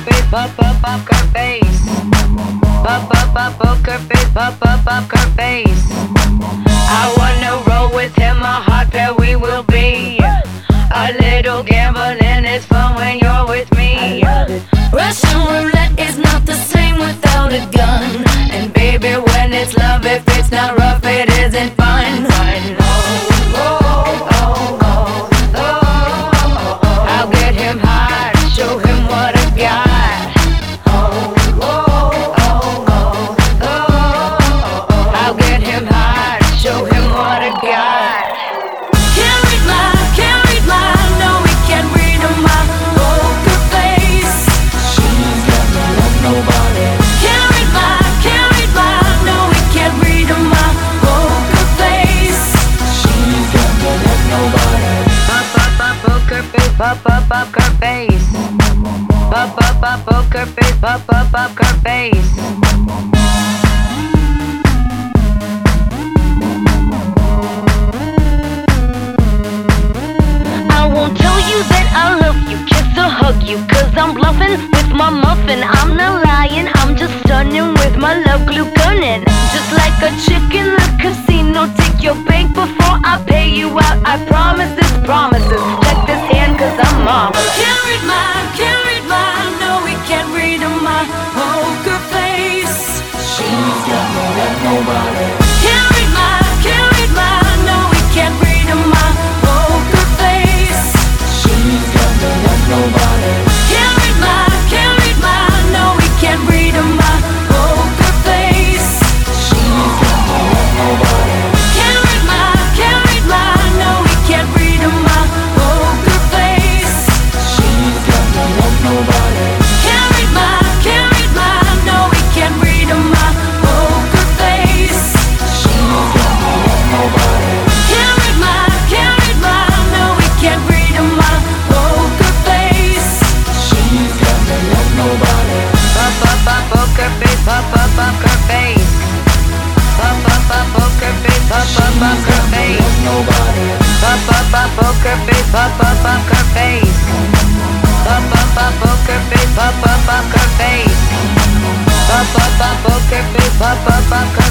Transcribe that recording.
face, poker face. Poker face, poker face. I wanna roll with him, a hot pair we will be. A little gambling is fun when you're with me. Russian roulette is not the same without a gun. And baby, when it's love, if it's not rough, it isn't fun. I'll get him hot, show him what I got. I'll get him hot, show him what I got. Can't read my, no, we can't read my poker face. She's got no love, nobody. Can't read my, no, we can't read my poker face. She's got no love, nobody. Poker face, poker face. Poker face, poker face. I won't tell you that I love you, kiss or hug you, cause I'm bluffing with my muffin. I'm not lying, I'm just stunning with my love glue gunning. Just like a chick in the casino, take your bank before I pay you out. I promise this promises, check this hand cause I'm marvelous. Can't read my, no, we can't read my poker face. She's got no love, nobody. Can't read my, no, we can't read my poker face. She's got no love, nobody. Can't read my, no, we can't read my poker face. She's got no love, nobody. Can't read my, no, we can't read my poker face. She's got no love, nobody. Can't read my, no, we can't read my poker face. She's got no love, nobody. Can't read my, no, we can't read my poker face. She's got no love, nobody. Poker face, poker face. Poker face, poker face. Nobody. Poker face, poker face. Poker face, poker face. Poker face, poker face.